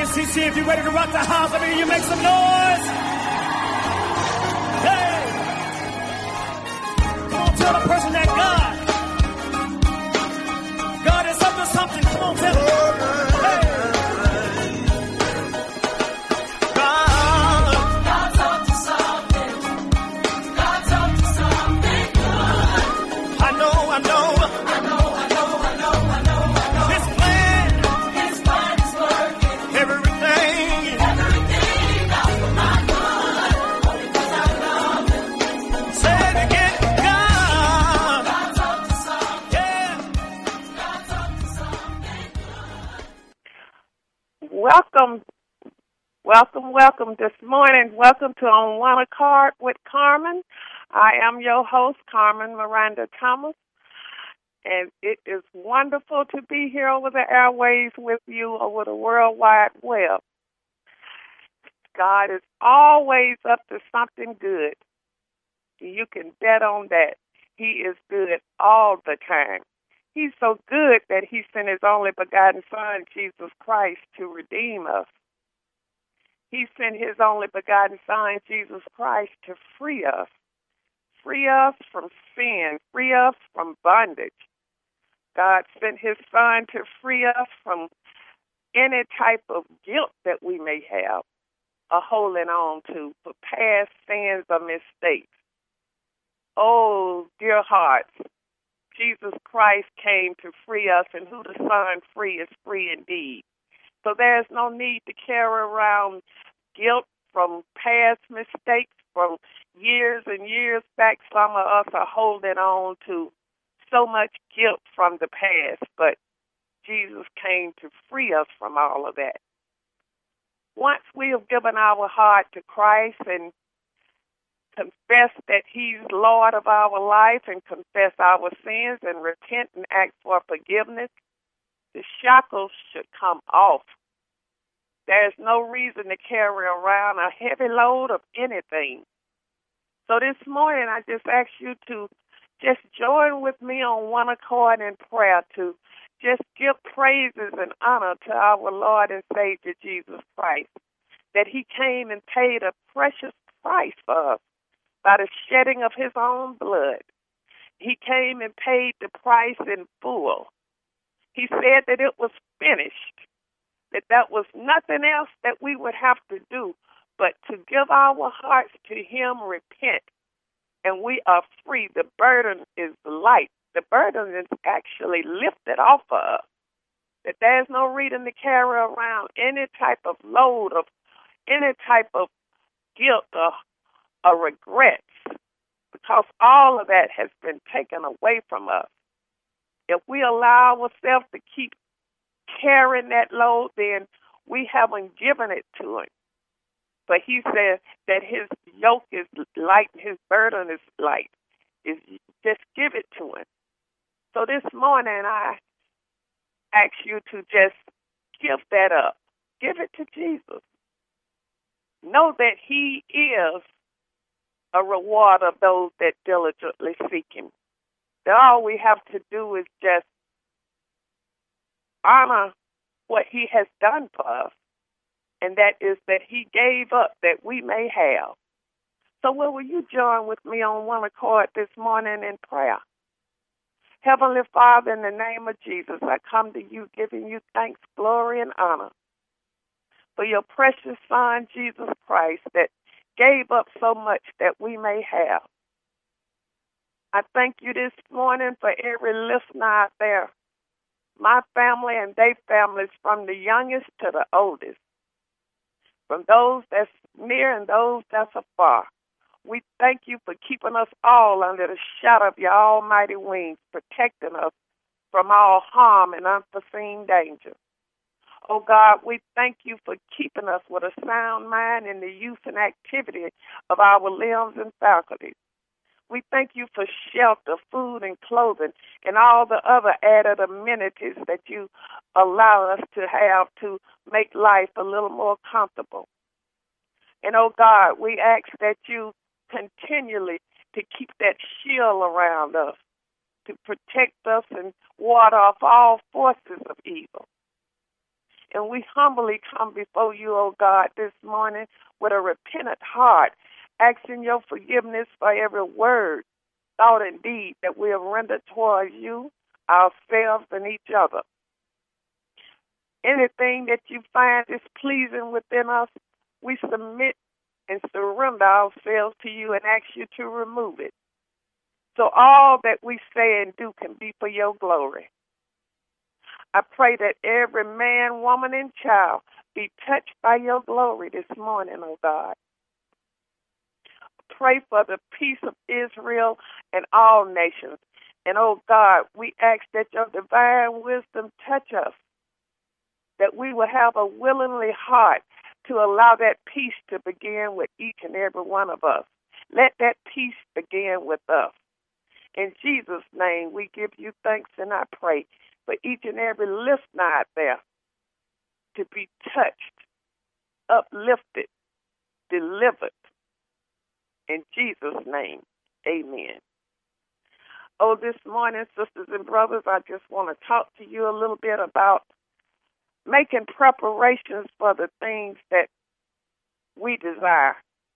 RCC, if you're ready to rock the house, I mean, you make some noise. Hey! Come on, tell the person that God is up to something. Come on, tell him. Hey! God's up to something. God's up to something good. I know. His plan is working. Everything out for my good. Only 'cause I love him. Say it again. God's up to something. Yeah. God's up to something good. Welcome this morning. Welcome to On One Accord with Carmen. I am your host, Carmen Miranda Thomas, and it is wonderful to be here over the airways with you over the World Wide Web. God is always up to something good. You can bet on that. He is good all the time. He's so good that he sent his only begotten Son, Jesus Christ, to redeem us. He sent his only begotten Son, Jesus Christ, to free us from sin, free us from bondage. God sent his Son to free us from any type of guilt that we may have or holding on to for past sins or mistakes. Oh, dear hearts, Jesus Christ came to free us, and who the Son free is free indeed. So there's no need to carry around guilt from past mistakes from years and years back. Some of us are holding on to so much guilt from the past, but Jesus came to free us from all of that. Once we have given our heart to Christ and confess that he's Lord of our life and confess our sins and repent and ask for forgiveness, the shackles should come off. There's no reason to carry around a heavy load of anything. So this morning, I just ask you to just join with me on one accord in prayer to just give praises and honor to our Lord and Savior Jesus Christ, that he came and paid a precious price for us by the shedding of his own blood. He came and paid the price in full. He said that it was finished, that was nothing else that we would have to do but to give our hearts to him, repent, and we are free. The burden is light. The burden is actually lifted off of us, that there's no reason to carry around any type of load of any type of guilt or regrets, because all of that has been taken away from us. If we allow ourselves to keep carrying that load, then we haven't given it to him. But he said that his yoke is light and his burden is light. Just give it to him. So this morning I ask you to just give that up. Give it to Jesus. Know that he is a reward of those that diligently seek him. That all we have to do is just honor what he has done for us, and that is that he gave up that we may have. So will you join with me on one accord this morning in prayer? Heavenly Father, in the name of Jesus, I come to you giving you thanks, glory, and honor for your precious Son, Jesus Christ, that gave up so much that we may have. I thank you this morning for every listener out there, my family and their families, from the youngest to the oldest, from those that's near and those that's afar. We thank you for keeping us all under the shadow of your almighty wings, protecting us from all harm and unforeseen danger. Oh God, we thank you for keeping us with a sound mind in the use and activity of our limbs and faculties. We thank you for shelter, food, and clothing, and all the other added amenities that you allow us to have to make life a little more comfortable. And, oh God, we ask that you continually to keep that shield around us, to protect us and ward off all forces of evil. And we humbly come before you, O God, this morning with a repentant heart, asking your forgiveness for every word, thought, and deed that we have rendered towards you, ourselves, and each other. Anything that you find displeasing within us, we submit and surrender ourselves to you and ask you to remove it. So all that we say and do can be for your glory. I pray that every man, woman, and child be touched by your glory this morning, O God. Pray for the peace of Israel and all nations. And, oh God, we ask that your divine wisdom touch us, that we will have a willingly heart to allow that peace to begin with each and every one of us. Let that peace begin with us. In Jesus' name, we give you thanks, and I pray for each and every listener out there to be touched, uplifted, delivered. In Jesus' name, amen. Oh, this morning, sisters and brothers, I just want to talk to you a little bit about making preparations for the things that we desire.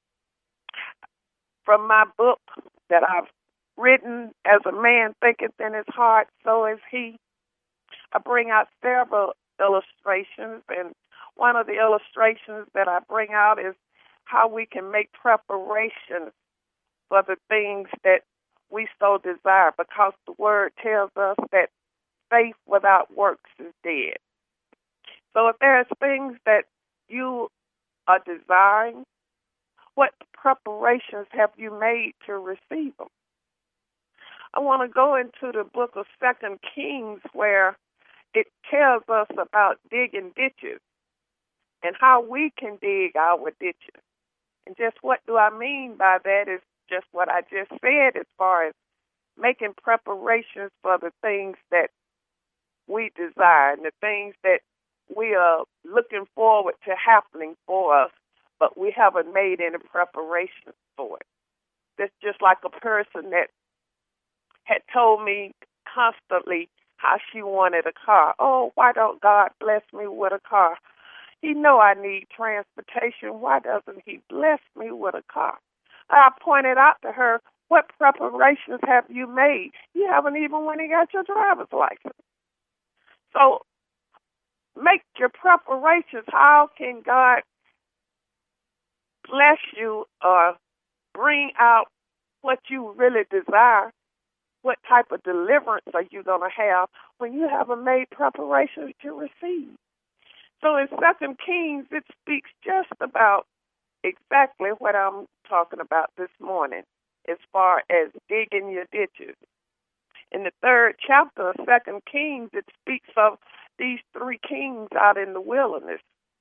From my book that I've written, As a Man Thinketh in His Heart, So Is He, I bring out several illustrations, and one of the illustrations that I bring out is how we can make preparations for the things that we so desire, because the Word tells us that faith without works is dead. So if there's things that you are desiring, what preparations have you made to receive them? I want to go into the book of 2 Kings, where it tells us about digging ditches and how we can dig our ditches. And just what do I mean by that is just what I just said, as far as making preparations for the things that we desire and the things that we are looking forward to happening for us, but we haven't made any preparations for it. That's just like a person that had told me constantly how she wanted a car. Oh, why don't God bless me with a car? He know I need transportation. Why doesn't he bless me with a car? I pointed out to her, what preparations have you made? You haven't even went and got your driver's license. So make your preparations. How can God bless you or bring out what you really desire? What type of deliverance are you going to have when you haven't made preparations to receive? So in 2 Kings, it speaks just about exactly what I'm talking about this morning as far as digging your ditches. In the 3rd chapter of 2 Kings, it speaks of these 3 kings out in the wilderness.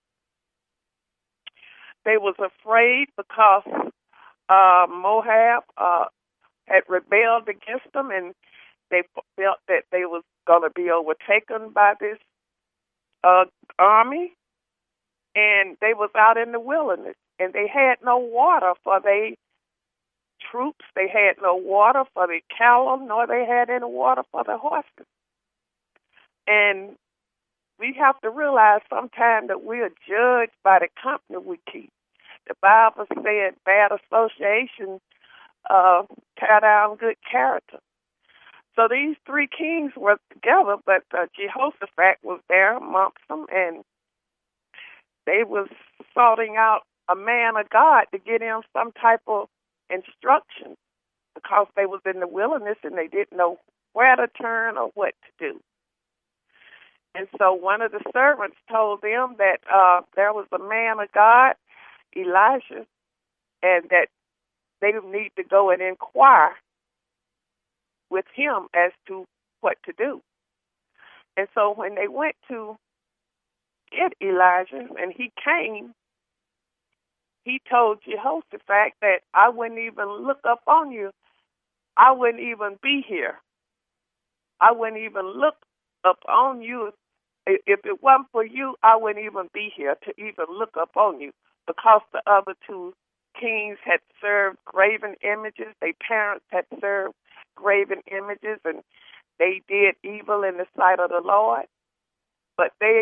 They was afraid because Moab had rebelled against them, and they felt that they was going to be overtaken by this army, and they was out in the wilderness, and they had no water for their troops. They had no water for the cattle, nor they had any water for the horses. And we have to realize sometimes that we are judged by the company we keep. The Bible said bad association tear down good character. So these 3 kings were together, but Jehoshaphat was there amongst them, and they was sorting out a man of God to get him some type of instruction, because they was in the wilderness and they didn't know where to turn or what to do. And so one of the servants told them that there was a man of God, Elijah, and that they need to go and inquire with him as to what to do. And so when they went to get Elijah and he came, he told Jehoshaphat that I wouldn't even look up on you. I wouldn't even be here. I wouldn't even look up on you. If it wasn't for you, I wouldn't even be here to even look up on you, because the other 2 kings had served graven images. Their parents had served graven images, and they did evil in the sight of the Lord. But they got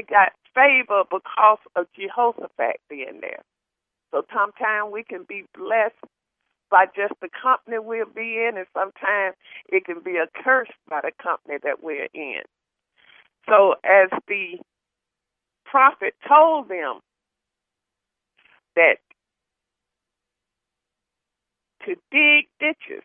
favor because of Jehoshaphat being there. So sometimes we can be blessed by just the company we'll be in, and sometimes it can be a curse by the company that we're in. So as the prophet told them that to dig ditches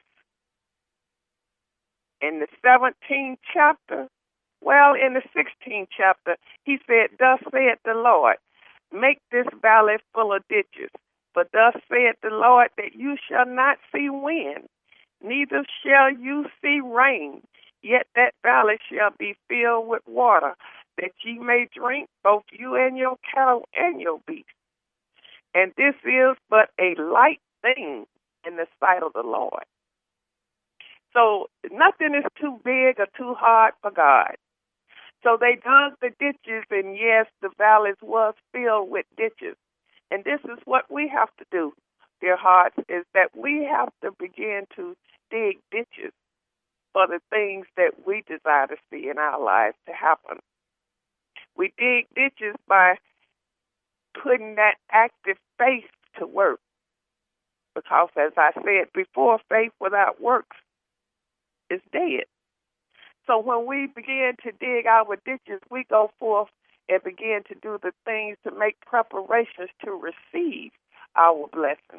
in the 17th chapter, well, in the 16th chapter, he said, thus saith the Lord, make this valley full of ditches. But thus saith the Lord, that you shall not see wind, neither shall you see rain, yet that valley shall be filled with water, that ye may drink, both you and your cattle and your beasts. And this is but a light thing in the sight of the Lord. So nothing is too big or too hard for God. So they dug the ditches, and yes, the valleys was filled with ditches. And this is what we have to do, dear hearts, is that we have to begin to dig ditches for the things that we desire to see in our lives to happen. We dig ditches by putting that active faith to work. Because, as I said before, faith without works is dead. So when we begin to dig our ditches, we go forth and begin to do the things to make preparations to receive our blessing.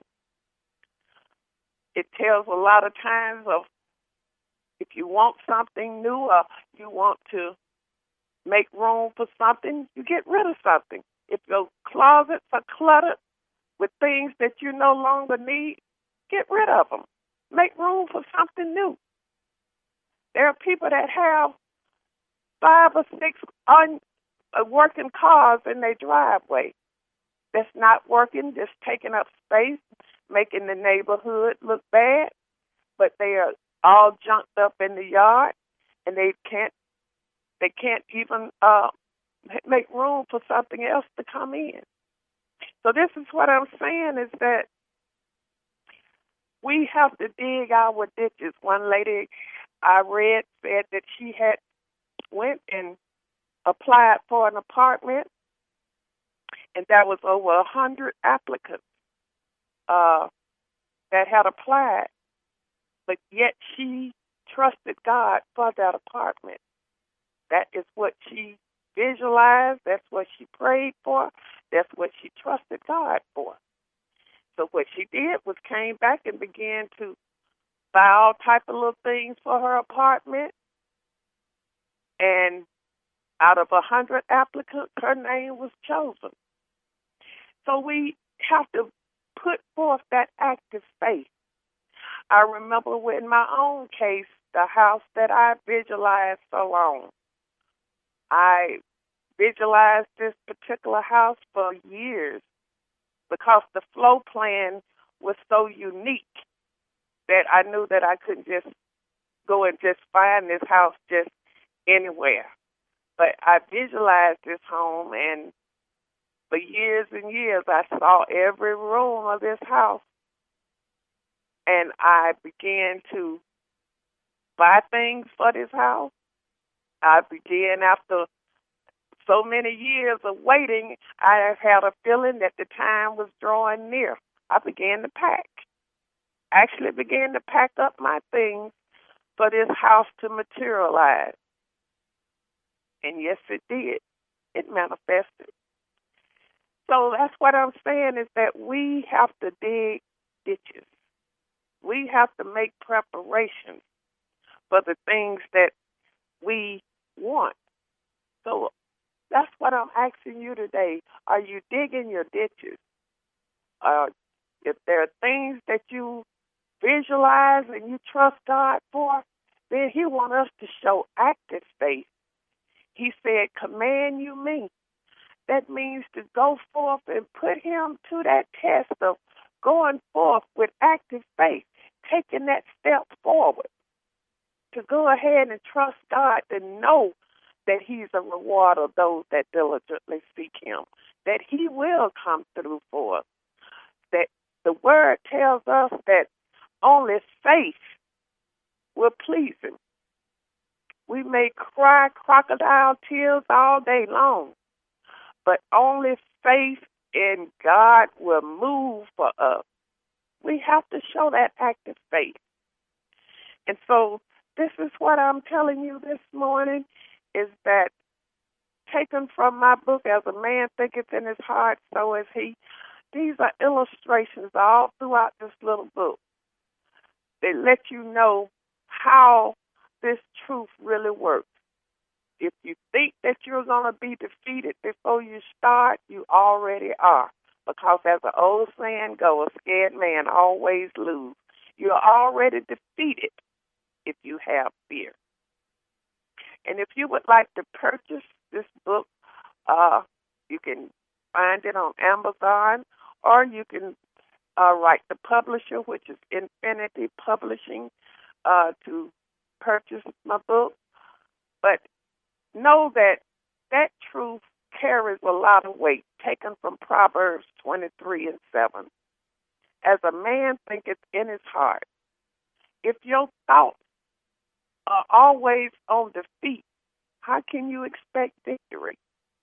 It tells a lot of times of if you want something new or you want to make room for something, you get rid of something. If your closets are cluttered with things that you no longer need, get rid of them. Make room for something new. There are people that have 5 or 6 working cars in their driveway that's not working, just taking up space, making the neighborhood look bad, but they are all junked up in the yard, and they can't even make room for something else to come in. So this is what I'm saying, is that we have to dig our ditches. One lady I read said that she had went and applied for an apartment, and there was over 100 applicants that had applied, but yet she trusted God for that apartment. That is what she visualized. That's what she prayed for. That's what she trusted God for. So what she did was came back and began to buy all type of little things for her apartment. And out of 100 applicants, her name was chosen. So we have to put forth that active faith. I remember in my own case, the house that I visualized so long. I visualized this particular house for years because the floor plan was so unique that I knew that I couldn't just go and just find this house just anywhere. But I visualized this home, and for years and years, I saw every room of this house. And I began to buy things for this house. I began, after so many years of waiting, I had a feeling that the time was drawing near. I began to pack. Actually began to pack up my things for this house to materialize. And yes, it did. It manifested. So that's what I'm saying, is that we have to dig ditches. We have to make preparations for the things that we want. So that's what I'm asking you today. Are you digging your ditches? If there are things that you visualize and you trust God for, then He wants us to show active faith. He said, command you me. That means to go forth and put Him to that test of going forth with active faith, taking that step forward, to go ahead and trust God, to know that He's a reward of those that diligently seek Him, that He will come through for us, that the Word tells us that only faith will please Him. We may cry crocodile tears all day long, but only faith in God will move for us. We have to show that active faith. And so this is what I'm telling you this morning, is that taken from my book, As a Man Thinketh in His Heart, So Is He. These are illustrations all throughout this little book. They let you know how this truth really works. If you think that you're going to be defeated before you start, you already are. Because as the old saying goes, a scared man always loses. You're already defeated if you have fear. And if you would like to purchase this book, you can find it on Amazon, or you can write the publisher, which is Infinity Publishing, to purchase my book. But know that that truth carries a lot of weight, taken from Proverbs 23:7. As a man thinketh in his heart. If your thoughts are always on defeat, how can you expect victory?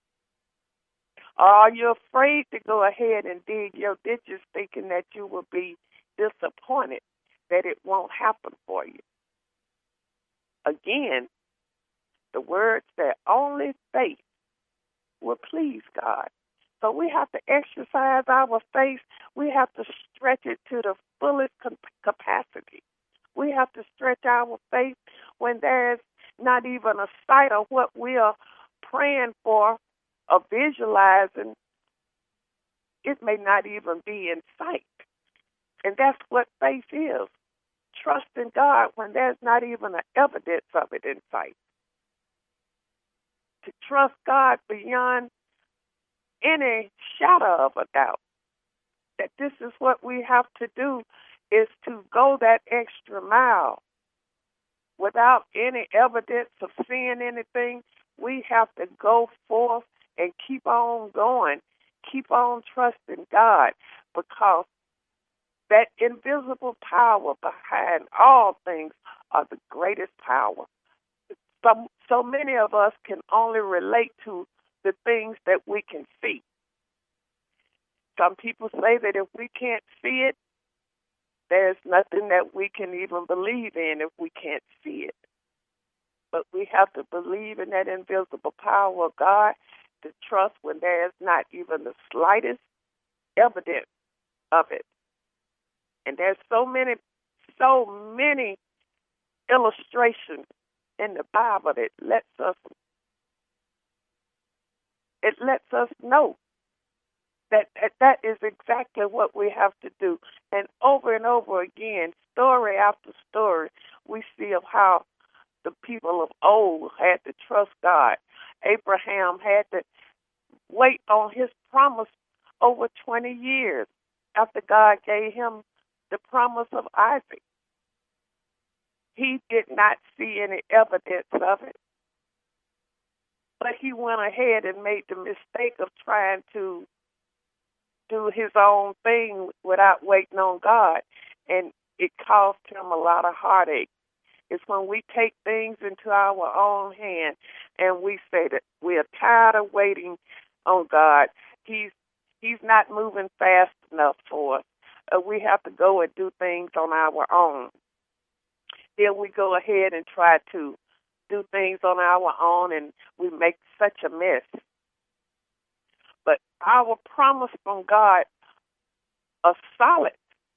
Are you afraid to go ahead and dig your ditches thinking that you will be disappointed, that it won't happen for you? Again, the word said only faith will please God. So we have to exercise our faith. We have to stretch it to the fullest capacity. We have to stretch our faith when there's not even a sight of what we are praying for or visualizing. It may not even be in sight. And that's what faith is. Trusting God when there's not even an evidence of it in sight. To trust God beyond any shadow of a doubt. That this is what we have to do, is to go that extra mile. Without any evidence of seeing anything, we have to go forth and keep on going. Keep on trusting God, because that invisible power behind all things are the greatest power. So many of us can only relate to the things that we can see. Some people say that if we can't see it, there's nothing that we can even believe in if we can't see it. But we have to believe in that invisible power of God, to trust when there is not even the slightest evidence of it. And there's so many illustrations in the Bible that lets us know that is exactly what we have to do. And over again, story after story, we see of how the people of old had to trust God. Abraham had to wait on his promise over 20 years after God gave him the promise of Isaac. He did not see any evidence of it, but he went ahead and made the mistake of trying to do his own thing without waiting on God, and it caused him a lot of heartache. It's when we take things into our own hand and we say that we are tired of waiting on God. He's not moving fast enough for us. We have to go and do things on our own. Then we go ahead and try to do things on our own, and we make such a mess. But our promise from God are solid,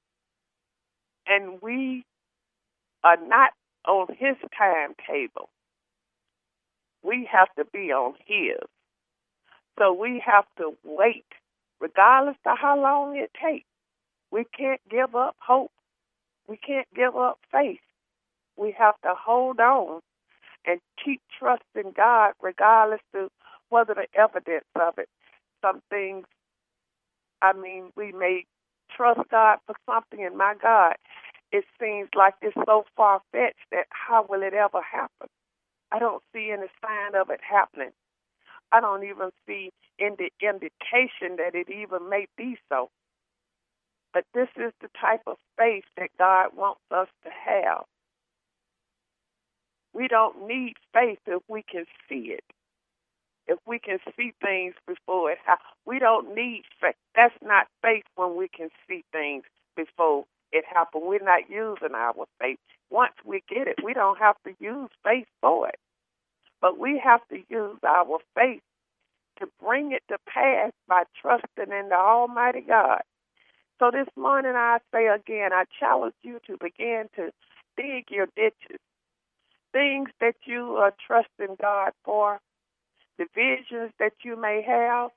and we are not on his timetable. We have to be on his. So we have to wait, regardless of how long it takes. We can't give up hope. We can't give up faith. We have to hold on and keep trusting God, regardless of whether the evidence of it. Some things, we may trust God for something, and my God, it seems like it's so far-fetched that how will it ever happen? I don't see any sign of it happening. I don't even see any indication that it even may be so. But this is the type of faith that God wants us to have. We don't need faith if we can see it. if we can see things before it happens. We don't need faith. That's not faith when we can see things before it happens. We're not using our faith. Once we get it, we don't have to use faith for it. But we have to use our faith to bring it to pass by trusting in the Almighty God. So this morning I say again, I challenge you to begin to dig your ditches. Things that you are trusting God for, the visions that you may have,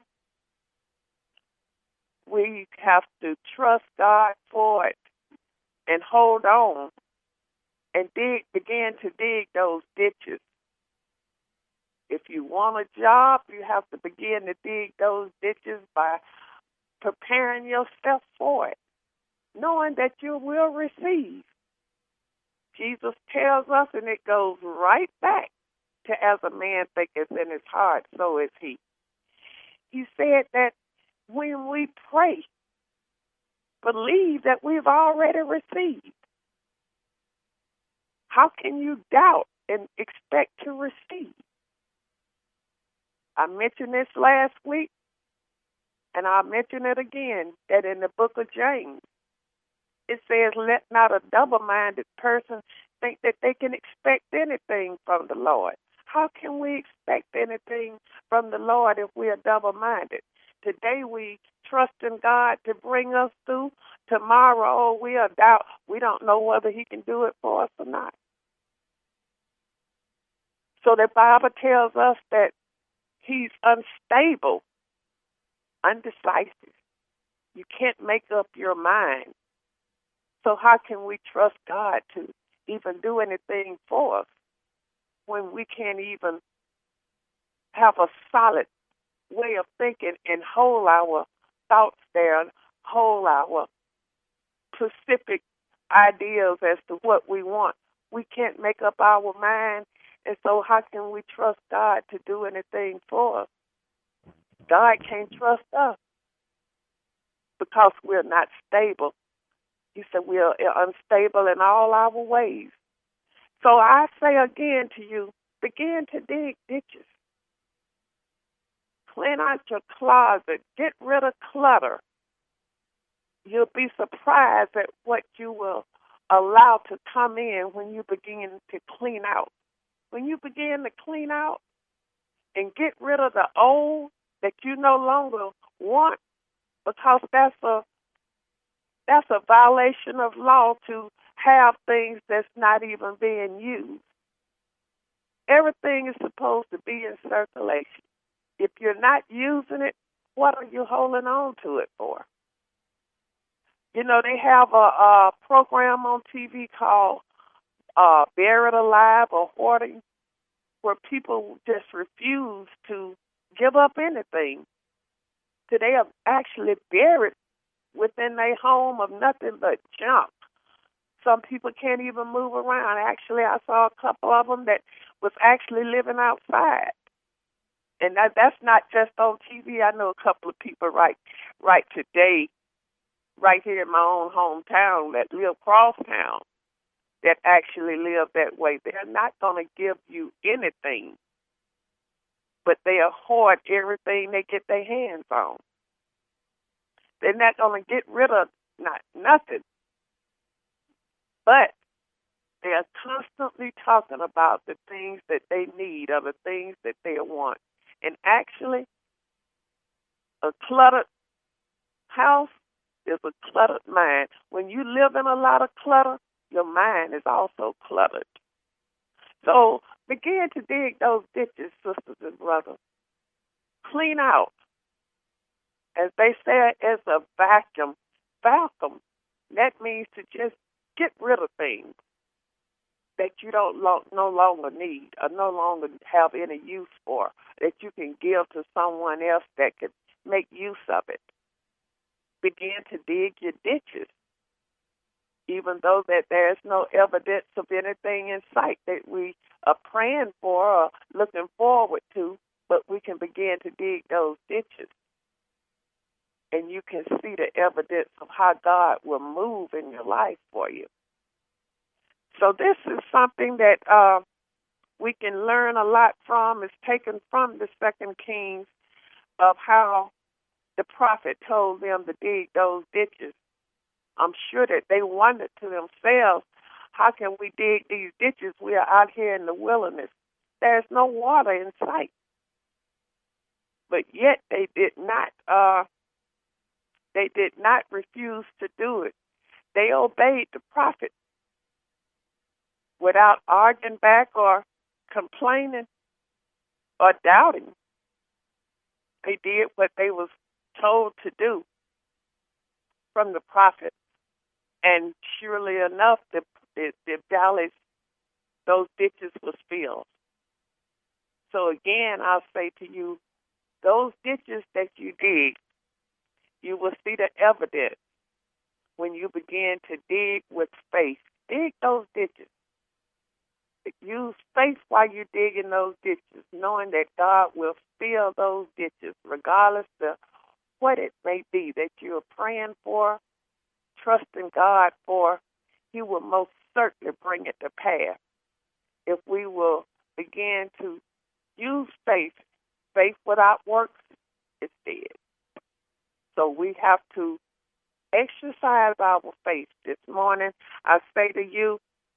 we have to trust God for it and hold on and begin to dig those ditches. If you want a job, you have to begin to dig those ditches by preparing yourself for it, knowing that you will receive. Jesus tells us, and it goes right back to as a man thinketh in his heart, so is he. He said that when we pray, believe that we've already received. How can you doubt and expect to receive? I mentioned this last week, and I'll mention it again, that in the book of James, it says, let not a double-minded person think that they can expect anything from the Lord. How can we expect anything from the Lord if we are double-minded? Today we trust in God to bring us through. Tomorrow we are doubt. We don't know whether he can do it for us or not. So the Bible tells us that he's unstable, undecisive. You can't make up your mind. So how can we trust God to even do anything for us when we can't even have a solid way of thinking and hold our thoughts there and hold our specific ideas as to what we want? We can't make up our mind, and so how can we trust God to do anything for us? God can't trust us because we're not stable. He said we are unstable in all our ways. So I say again to you, begin to dig ditches. Clean out your closet. Get rid of clutter. You'll be surprised at what you will allow to come in when you begin to clean out. When you begin to clean out and get rid of the old that you no longer want, because that's a violation of law to have things that's not even being used. Everything is supposed to be in circulation. If you're not using it, what are you holding on to it for? You know, they have a program on TV called Buried Alive or Hoarding, where people just refuse to give up anything. So they are actually buried within their home of nothing but junk. Some people can't even move around. Actually, I saw a couple of them that was actually living outside. And that's not just on TV. I know a couple of people right today, right here in my own hometown that live cross town, that actually live that way. They're not going to give you anything, but they'll hoard everything they get their hands on. They're not going to get rid of nothing, but they're constantly talking about the things that they need or the things that they want. And actually, a cluttered house is a cluttered mind. When you live in a lot of clutter, your mind is also cluttered. So begin to dig those ditches, sisters and brothers. Clean out. As they say, as a vacuum. That means to just get rid of things that you don't no longer need or no longer have any use for, that you can give to someone else that can make use of it. Begin to dig your ditches, even though that there's no evidence of anything in sight that we are praying for or looking forward to, but we can begin to dig those ditches. And you can see the evidence of how God will move in your life for you. So this is something that we can learn a lot from is taken from the Second Kings of how the prophet told them to dig those ditches. I'm sure that they wondered to themselves, how can we dig these ditches? We are out here in the wilderness. There's no water in sight. But yet they did not refuse to do it. They obeyed the prophet without arguing back or complaining or doubting. They did what they was told to do from the prophet. And surely enough, the valleys, those ditches was filled. So again, I'll say to you, those ditches that you dig, you will see the evidence when you begin to dig with faith. Dig those ditches. Use faith while you're digging those ditches, knowing that God will fill those ditches, regardless of what it may be that you're praying for, trusting God for. He will most certainly bring it to pass if we will begin to use faith. Faith without works is dead. So we have to exercise our faith. This morning, I say to you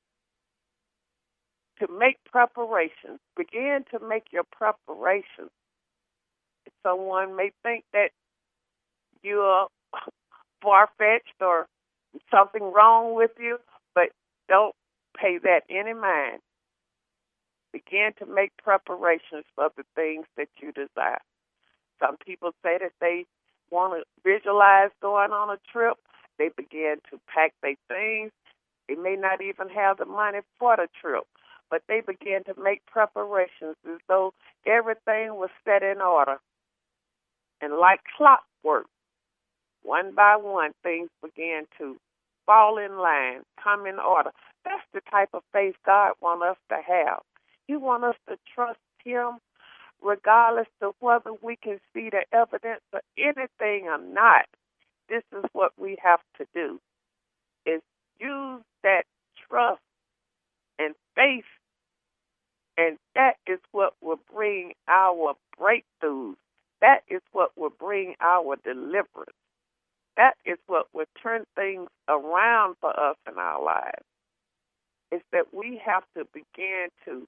to make preparations. Begin to make your preparations. Someone may think that you're far-fetched or something wrong with you, but don't pay that any mind. Begin to make preparations for the things that you desire. Some people say that they want to visualize going on a trip. They begin to pack their things. They may not even have the money for the trip, but they begin to make preparations as though everything was set in order. And like clockwork, one by one, things began to fall in line, come in order. That's the type of faith God wants us to have. He wants us to trust Him regardless of whether we can see the evidence of anything or not. This is what we have to do, is use that trust and faith, and that is what will bring our breakthroughs. That is what will bring our deliverance. That is what will turn things around for us in our lives. It's that we have to begin to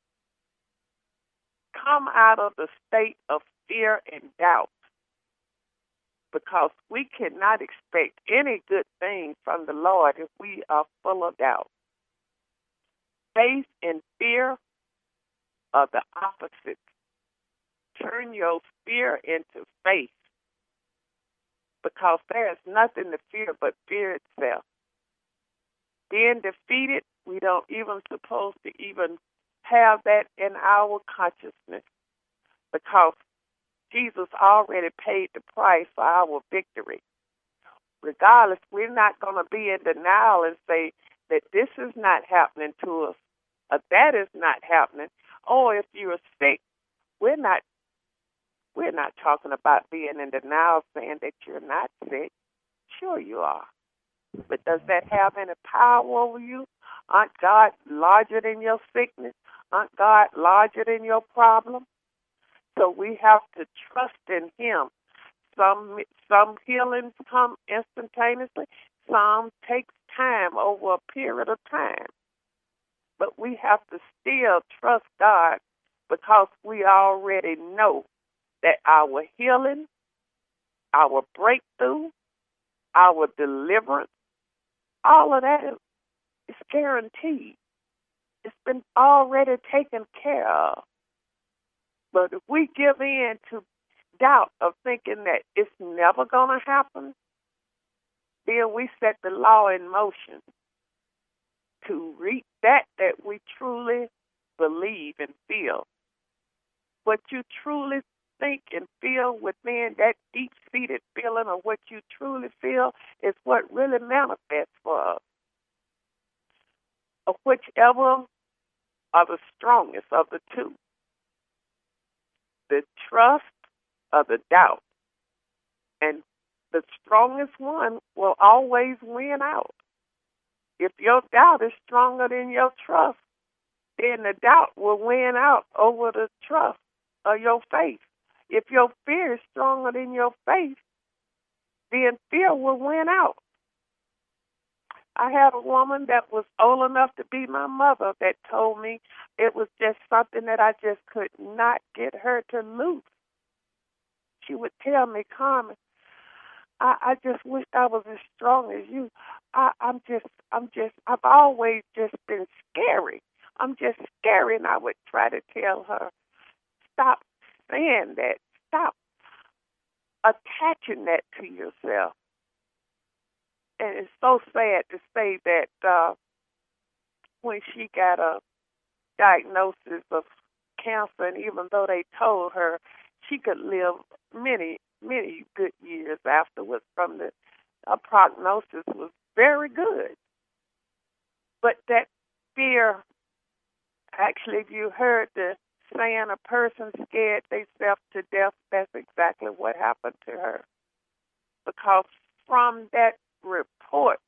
come out of the state of fear and doubt, because we cannot expect any good thing from the Lord if we are full of doubt. Faith and fear are the opposites. Turn your fear into faith, because there is nothing to fear but fear itself. Being defeated, we don't even supposed to even have that in our consciousness, because Jesus already paid the price for our victory. Regardless, we're not going to be in denial and say that this is not happening to us, or that is not happening. Or if you're sick, we're not talking about being in denial, saying that you're not sick. Sure you are. But does that have any power over you? Aren't God larger than your sickness? Aren't God larger than your problem? So we have to trust in Him. Some healings come instantaneously. Some takes time, over a period of time. But we have to still trust God, because we already know that our healing, our breakthrough, our deliverance, all of that is guaranteed. It's been already taken care of. But if we give in to doubt of thinking that it's never going to happen, then we set the law in motion to reach that we truly believe and feel. What you truly think and feel within, that deep-seated feeling of what you truly feel, is what really manifests for us. Of whichever are the strongest of the two, the trust or the doubt. And the strongest one will always win out. If your doubt is stronger than your trust, then the doubt will win out over the trust of your faith. If your fear is stronger than your faith, then fear will win out. I had a woman that was old enough to be my mother that told me it was just something that I just could not get her to lose. She would tell me, Carmen, I just wish I was as strong as you. I've always just been scary. I'm just scary. And I would try to tell her, stop saying that. Stop attaching that to yourself. And it's so sad to say that when she got a diagnosis of cancer, and even though they told her she could live many, many good years afterwards from the prognosis was very good. But that fear, actually, if you heard the saying, a person scared themselves to death, that's exactly what happened to her. Because from that report,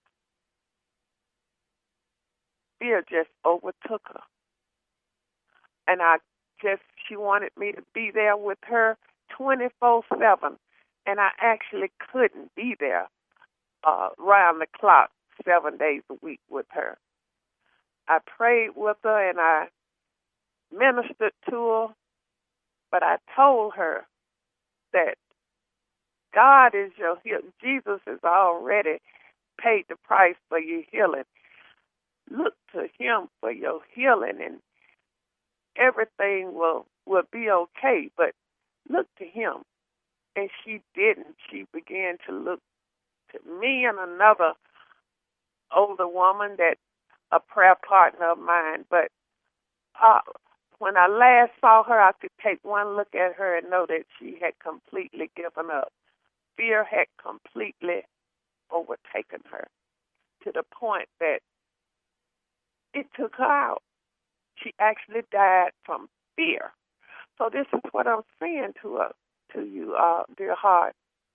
fear just overtook her. And she wanted me to be there with her 24/7, and I actually couldn't be there round the clock 7 days a week with her. I prayed with her and I ministered to her, but I told her that God is your healer. Jesus has already paid the price for your healing. Look to him for your healing, and everything will be okay, but look to him. And she didn't. She began to look to me and another older woman, that a prayer partner of mine. But when I last saw her, I could take one look at her and know that she had completely given up. Fear had completely overtaken her to the point that it took her out. She actually died from fear. So this is what I'm saying to you, dear heart.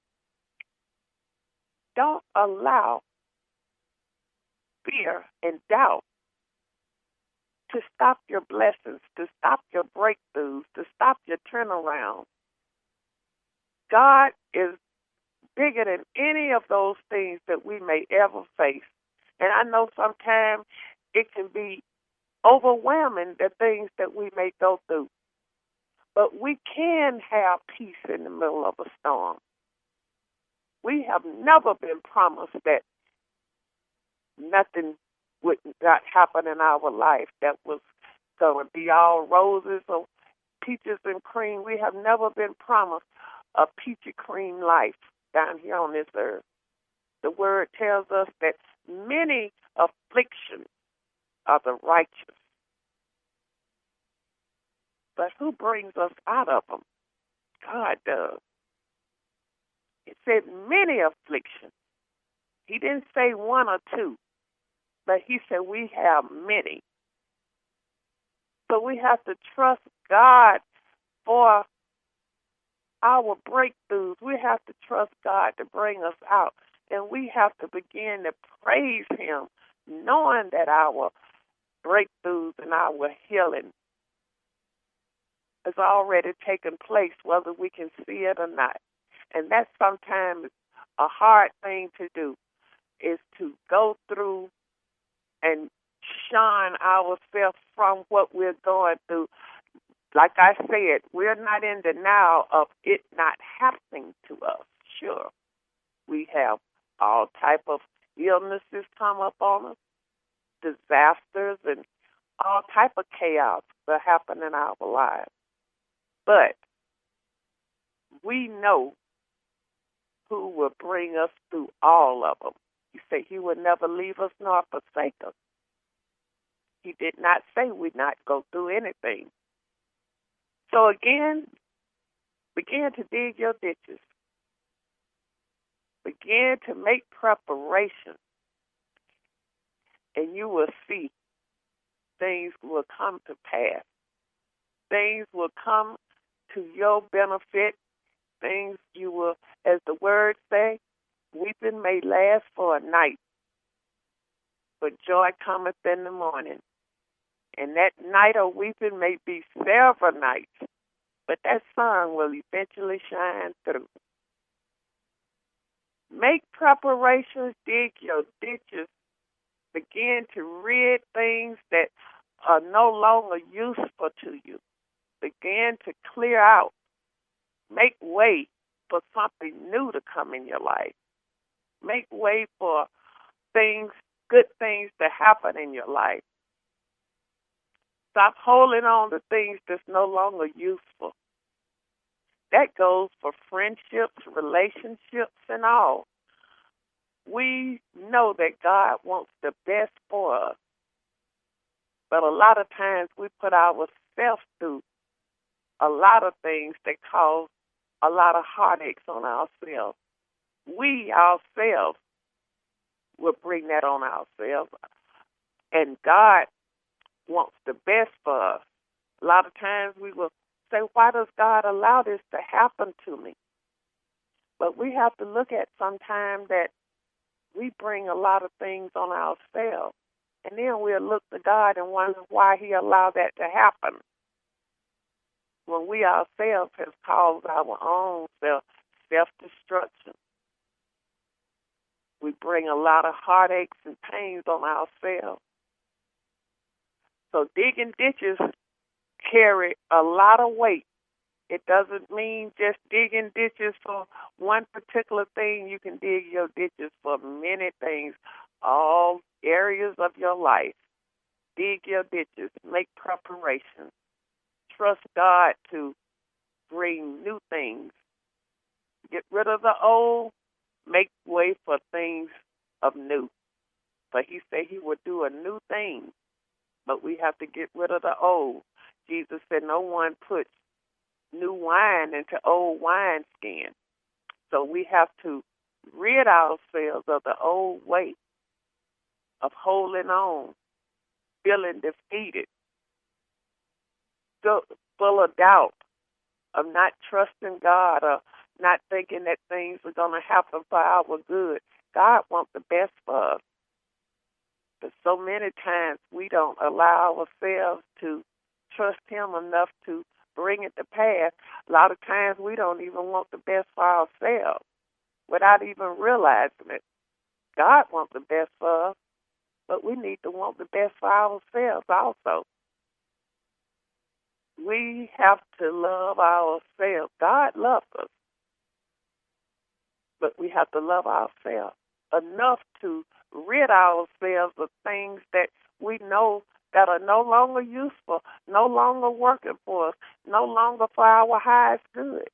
Don't allow fear and doubt to stop your blessings, to stop your breakthroughs, to stop your turnaround. God is bigger than any of those things that we may ever face. And I know sometimes it can be overwhelming, the things that we may go through. But we can have peace in the middle of a storm. We have never been promised that nothing would not happen in our life that was going to be all roses or peaches and cream. We have never been promised a peachy cream life down here on this earth. The word tells us that many afflictions are the righteous. But who brings us out of them? God does. It said many afflictions. He didn't say one or two, but he said we have many. So we have to trust God for our breakthroughs. We have to trust God to bring us out. And we have to begin to praise him, knowing that our breakthroughs and our healing has already taken place, whether we can see it or not. And that's sometimes a hard thing to do, is to go through and shun ourselves from what we're going through. Like I said, we're not in denial of it not happening to us. Sure, we have all type of illnesses come up on us, disasters, and all type of chaos that happen in our lives. But we know who will bring us through all of them. He said he would never leave us nor forsake us. He did not say we'd not go through anything. So again, begin to dig your ditches. Begin to make preparation, and you will see things will come to pass. Things will come to your benefit. Things you will, as the word say, weeping may last for a night, but joy cometh in the morning. And that night of weeping may be several nights, but that sun will eventually shine through. Make preparations, dig your ditches, begin to rid things that are no longer useful to you. Begin to clear out. Make way for something new to come in your life. Make way for things, good things to happen in your life. Stop holding on to things that's no longer useful. That goes for friendships, relationships, and all. We know that God wants the best for us. But a lot of times we put ourselves through a lot of things that cause a lot of heartaches on ourselves. We ourselves will bring that on ourselves. And God wants the best for us. A lot of times we will say, why does God allow this to happen to me? But we have to look at sometimes that we bring a lot of things on ourselves. And then we'll look to God and wonder why he allowed that to happen, when we ourselves have caused our own self-destruction. We bring a lot of heartaches and pains on ourselves. So digging ditches carry a lot of weight. It doesn't mean just digging ditches for one particular thing. You can dig your ditches for many things, all areas of your life. Dig your ditches. Make preparations. Trust God to bring new things. Get rid of the old. Make way for things of new. But he said he would do a new thing. But we have to get rid of the old. Jesus said no one puts new wine into old wineskin. So we have to rid ourselves of the old way of holding on, feeling defeated, full of doubt, of not trusting God, or not thinking that things are going to happen for our good. God wants the best for us. But so many times we don't allow ourselves to trust him enough to bring it to pass. A lot of times we don't even want the best for ourselves without even realizing it. God wants the best for us, but we need to want the best for ourselves also. We have to love ourselves. God loves us, but we have to love ourselves enough to rid ourselves of things that we know that are no longer useful, no longer working for us, no longer for our highest good.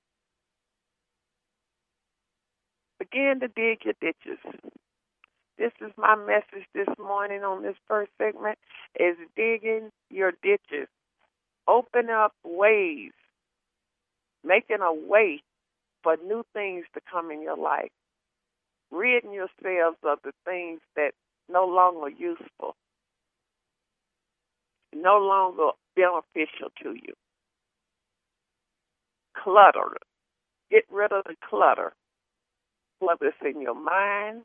Begin to dig your ditches. This is my message this morning on this first segment, is digging your ditches. Open up ways, making a way for new things to come in your life. Ridding yourselves of the things that no longer useful, no longer beneficial to you. Clutter. Get rid of the clutter, whether it's in your mind,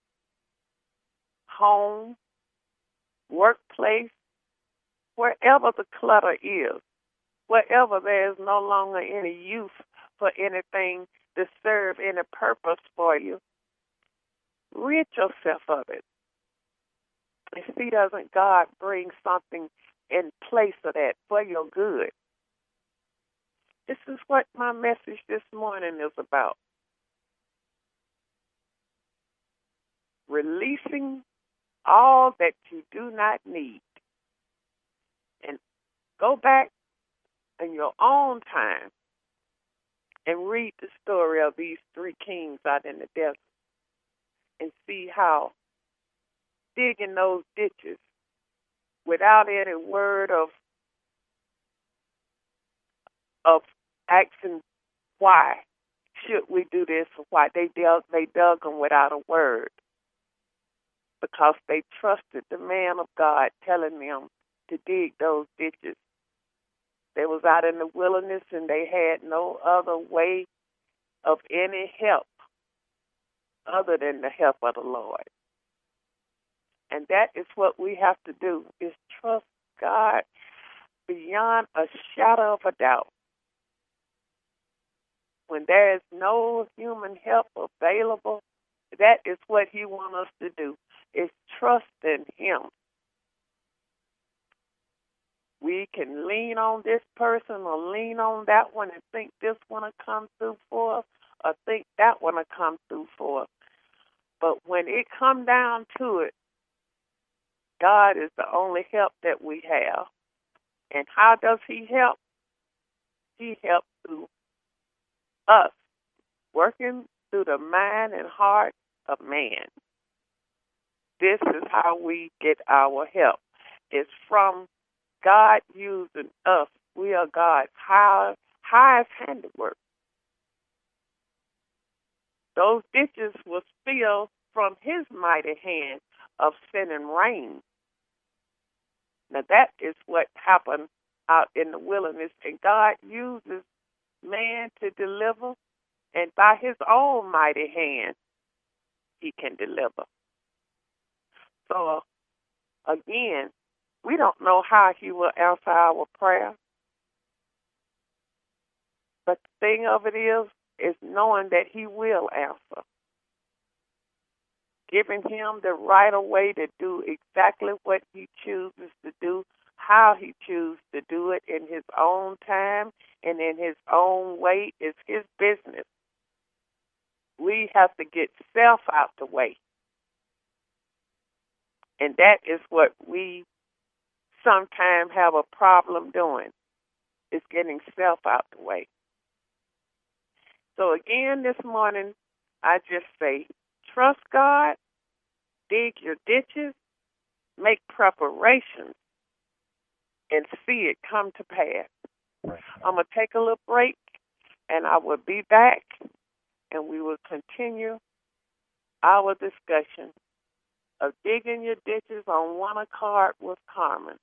home, workplace, wherever the clutter is, wherever there is no longer any use for anything to serve any purpose for you. Rid yourself of it. And see, doesn't God bring something in place of that for your good? This is what my message this morning is about. Releasing all that you do not need. And go back in your own time and read the story of these three kings out in the desert and see how digging those ditches without any word of asking why should we do this or why they dug them without a word, because they trusted the man of God telling them to dig those ditches. They was out in the wilderness and they had no other way of any help other than the help of the Lord. And that is what we have to do, is trust God beyond a shadow of a doubt. When there is no human help available, that is what he wants us to do, is trust in him. We can lean on this person or lean on that one and think this one will come through for us or think that one will come through for us. But when it comes down to it, God is the only help that we have. And how does he help? He helps through us, working through the mind and heart of man. This is how we get our help. It's from God using us. We are God's highest handiwork. Those ditches were filled from his mighty hand of sending rain. Now that is what happened out in the wilderness. And God uses man to deliver, and by his own mighty hand, he can deliver. So, again, we don't know how he will answer our prayer. But the thing of it is knowing that he will answer. Giving him the right of way to do exactly what he chooses to do, how he chooses to do it in his own time and in his own way is his business. We have to get self out the way. And that is what we sometimes have a problem doing, is getting self out the way. So again this morning, I just say, trust God, dig your ditches, make preparations, and see it come to pass. Right. I'm going to take a little break, and I will be back, and we will continue our discussion of digging your ditches on One Accord with Carmen.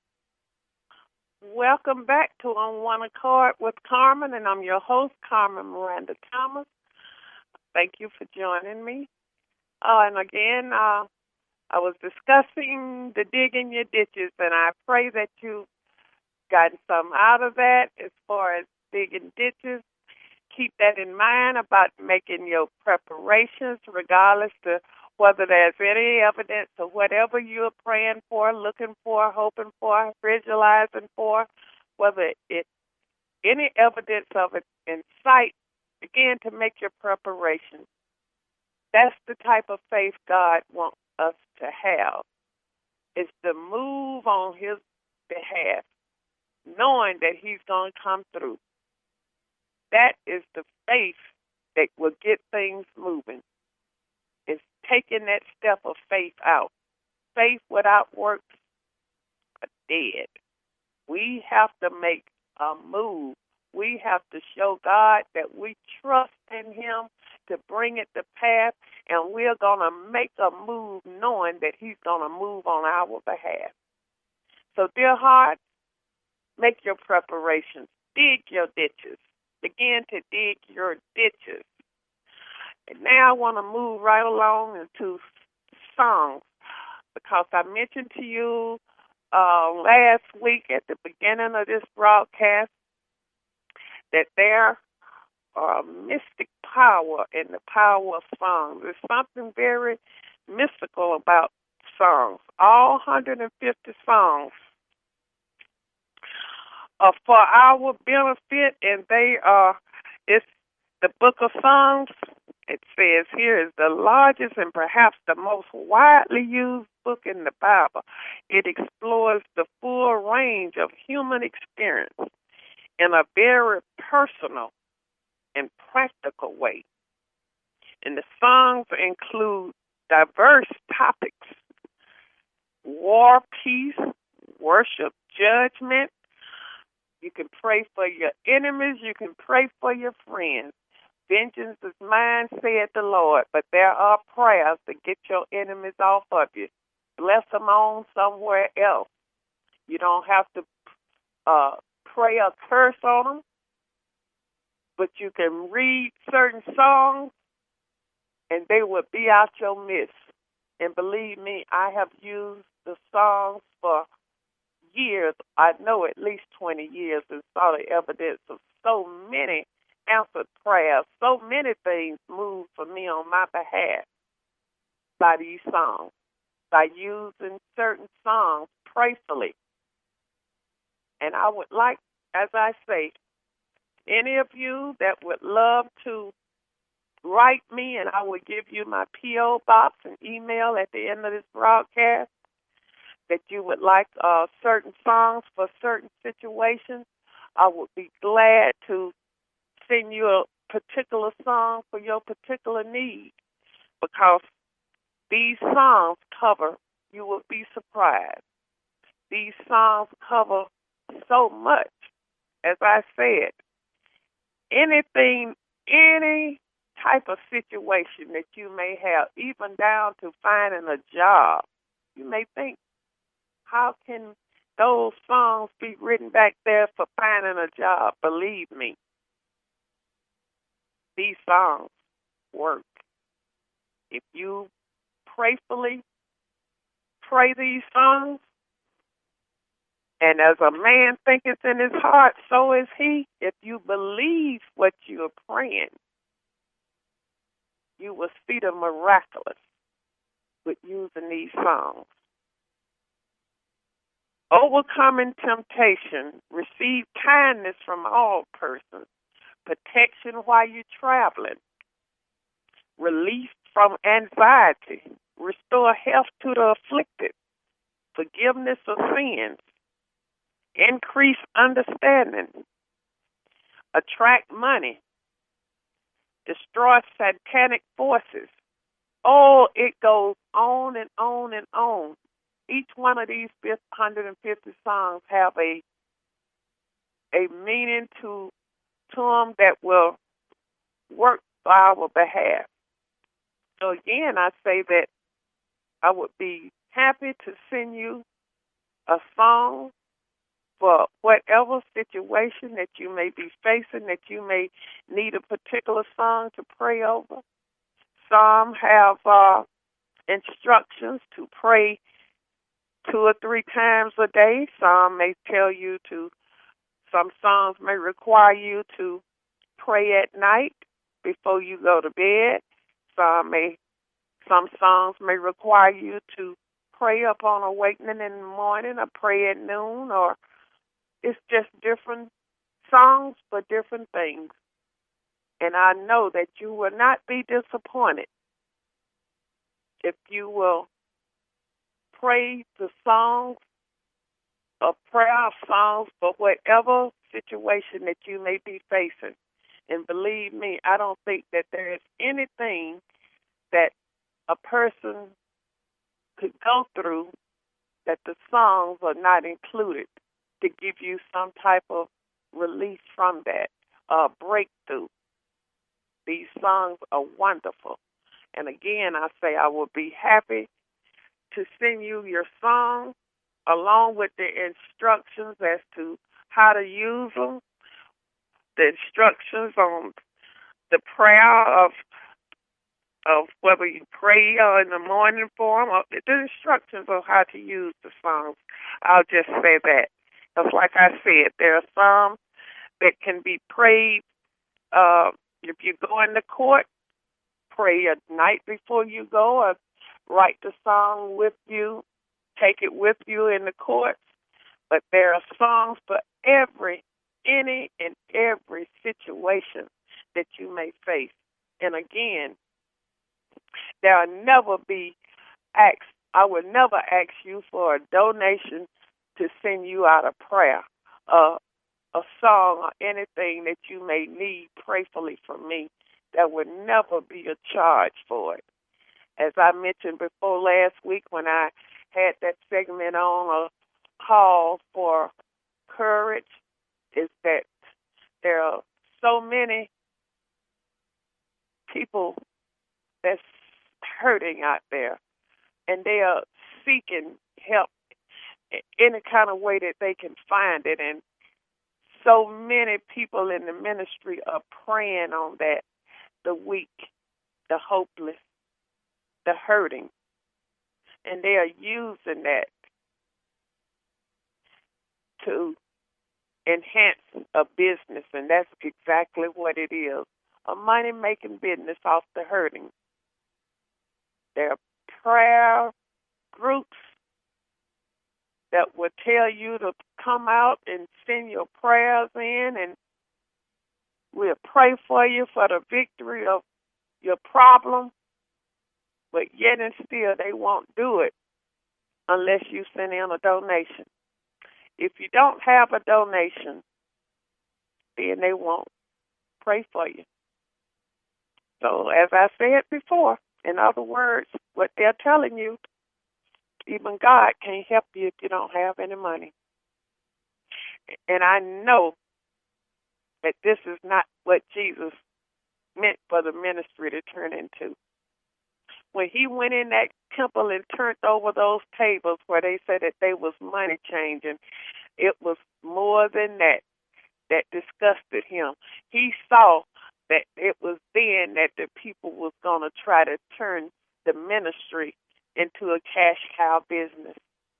Welcome back to On One Accord with Carmen, and I'm your host, Carmen Miranda Thomas. Thank you for joining me. And again, I was discussing the digging your ditches, and I pray that you gotten some out of that as far as digging ditches. Keep that in mind about making your preparations, regardless to whether there's any evidence of whatever you're praying for, looking for, hoping for, visualizing for, whether it's any evidence of it in sight, begin to make your preparations. That's the type of faith God wants us to have, is to move on his behalf, knowing that he's going to come through. That is the faith that will get things moving. It's taking that step of faith out. Faith without works are dead. We have to make a move. We have to show God that we trust in him to bring it to pass, and we're going to make a move knowing that he's going to move on our behalf. So, dear heart, make your preparations. Dig your ditches. Begin to dig your ditches. And now I want to move right along into songs, because I mentioned to you last week at the beginning of this broadcast that there are mystic power in the power of songs. There's something very mystical about songs. All 150 songs are for our benefit, and it's the Book of Songs. It says here is the largest and perhaps the most widely used book in the Bible. It explores the full range of human experience in a very personal and practical way. And the songs include diverse topics: war, peace, worship, judgment. You can pray for your enemies. You can pray for your friends. Vengeance is mine, saith the Lord. But there are prayers to get your enemies off of you. Bless them on somewhere else. You don't have to pray a curse on them, but you can read certain songs, and they will be out your midst. And believe me, I have used the songs for years, I know at least 20 years, and saw the evidence of so many answered prayers, so many things moved for me on my behalf by these songs, by using certain songs prayerfully. And I would like, as I say, any of you that would love to write me, and I will give you my P.O. box and email at the end of this broadcast, that you would like certain songs for certain situations, I would be glad to send you a particular song for your particular need, because these songs cover, you will be surprised. These songs cover so much. As I said, anything, any type of situation that you may have, even down to finding a job, you may think, how can those songs be written back there for finding a job? Believe me, these songs work. If you prayerfully pray these songs, and as a man thinketh in his heart, so is he. If you believe what you are praying, you will see the miraculous with using these songs. Overcoming temptation, receive kindness from all persons, protection while you're traveling, relief from anxiety, restore health to the afflicted, forgiveness of sins, increase understanding, attract money, destroy satanic forces. Oh, it goes on and on and on. Each one of these 150 songs have a meaning to them that will work for our behalf. So again, I say that I would be happy to send you a song for whatever situation that you may be facing, that you may need a particular song to pray over. Some have instructions to pray 2 or 3 times a day. Some may tell you to, some songs may require you to pray at night before you go to bed. Some songs may require you to pray upon awakening in the morning, or pray at noon, or it's just different songs for different things. And I know that you will not be disappointed if you will pray the songs or prayer songs for whatever situation that you may be facing. And believe me, I don't think that there is anything that a person could go through that the songs are not included to give you some type of release from that, breakthrough. These songs are wonderful. And again, I say I will be happy to send you your song along with the instructions as to how to use them, the instructions on the prayer of whether you pray in the morning form, or the instructions on how to use the songs. I'll just say that. Because like I said, there are some that can be prayed if you go into court, pray at night before you go, or write the song with you, take it with you in the courts. But there are songs for any and every situation that you may face. And again, I would never ask you for a donation to send you out a prayer, a song, or anything that you may need prayerfully from me. There would never be a charge for it. As I mentioned before last week when I had that segment on a call for courage, is that there are so many people that's hurting out there, and they are seeking help any kind of way that they can find it. And so many people in the ministry are praying on that, the weak, the hopeless, the hurting, and they are using that to enhance a business, and that's exactly what it is. A money-making business off the hurting. There are prayer groups that will tell you to come out and send your prayers in, and we'll pray for you for the victory of your problem, but yet and still they won't do it unless you send in a donation. If you don't have a donation, then they won't pray for you. So as I said before, in other words, what they're telling you, even God can't help you if you don't have any money. And I know that this is not what Jesus meant for the ministry to turn into. When he went in that temple and turned over those tables where they said that they was money changing, it was more than that disgusted him. He saw that it was then that the people was going to try to turn the ministry into a cash cow business.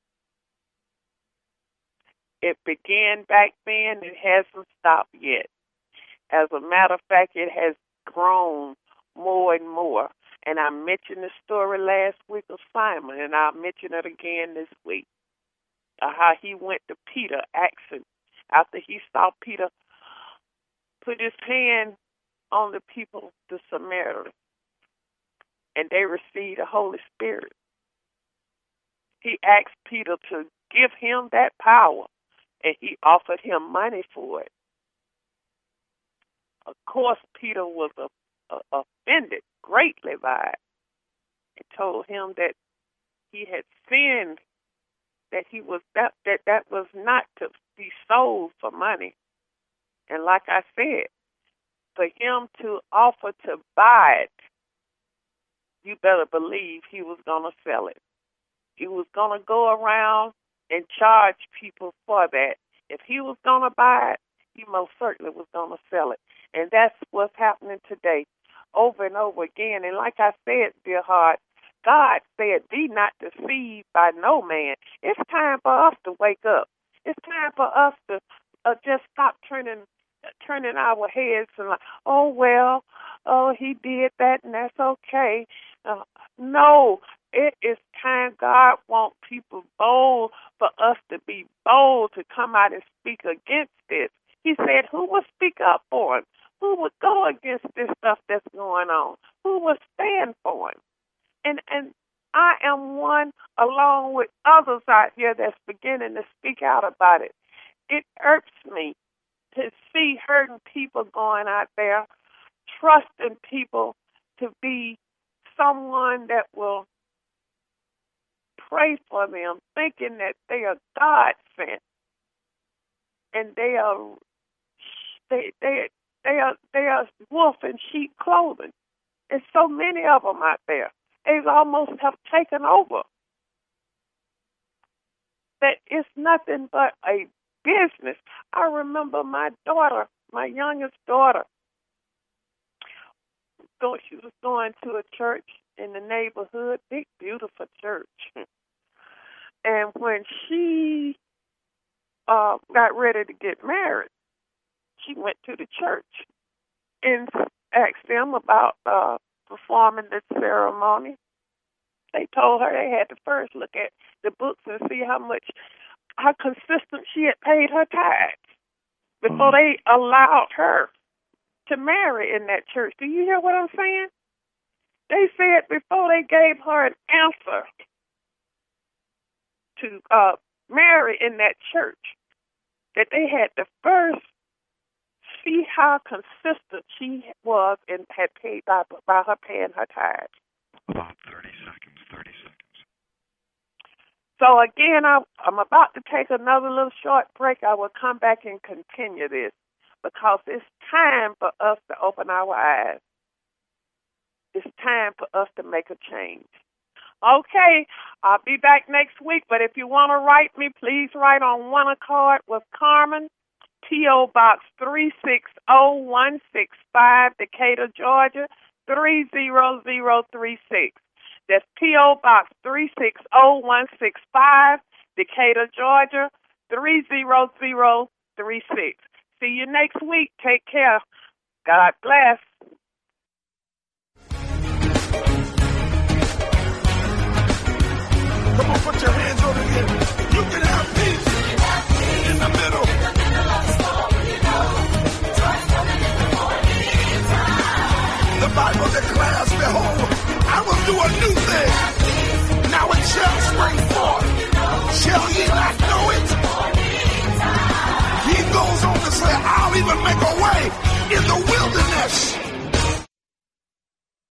It began back then. It hasn't stopped yet. As a matter of fact, it has grown more and more. And I mentioned the story last week of Simon, and I'll mention it again this week. How he went to Peter, asking, after he saw Peter put his hand on the people, the Samaritans, and they received the Holy Spirit. He asked Peter to give him that power, and he offered him money for it. Of course, Peter was offended greatly by it and told him that he had sinned, that he was that was not to be sold for money. And like I said, for him to offer to buy it, you better believe he was going to sell it. He was going to go around and charge people for that. If he was going to buy it, he most certainly was going to sell it. And that's what's happening today, over and over again. And like I said, dear heart, God said, be not deceived by no man. It's time for us to wake up. It's time for us to just stop turning our heads and like, oh, well, he did that and that's okay. No, it is time. God wants people bold, for us to be bold, to come out and speak against this. He said, who will speak up for him? Who would go against this stuff that's going on? Who will stand for him? And I am one, along with others out here, that's beginning to speak out about it. It irks me to see hurting people going out there, trusting people to be someone that will pray for them, thinking that they are God sent, and they are wolf in sheep clothing. There's so many of them out there. They almost have taken over. That it's nothing but a business. I remember my daughter, my youngest daughter, she was going to a church in the neighborhood, big, beautiful church. And when she got ready to get married, she went to the church and asked them about performing the ceremony. They told her they had to first look at the books and see how consistent she had paid her tithes before they allowed her to marry in that church. Do you hear what I'm saying? They said before they gave her an answer to marry in that church, that they had to first see how consistent she was and had paid by her paying her tithes. About 30 seconds. So again, I'm about to take another little short break. I will come back and continue this because it's time for us to open our eyes. It's time for us to make a change. Okay, I'll be back next week, but if you want to write me, please write on one card with Carmen, P.O. Box 360165, Decatur, Georgia, 30036. That's P.O. Box 360165, Decatur, Georgia, 30036. See you next week. Take care. God bless. Come on, put your hands over here. You can have peace in the middle. The Bible declares, behold, I will do a new thing. Now it shall spring forth. Shall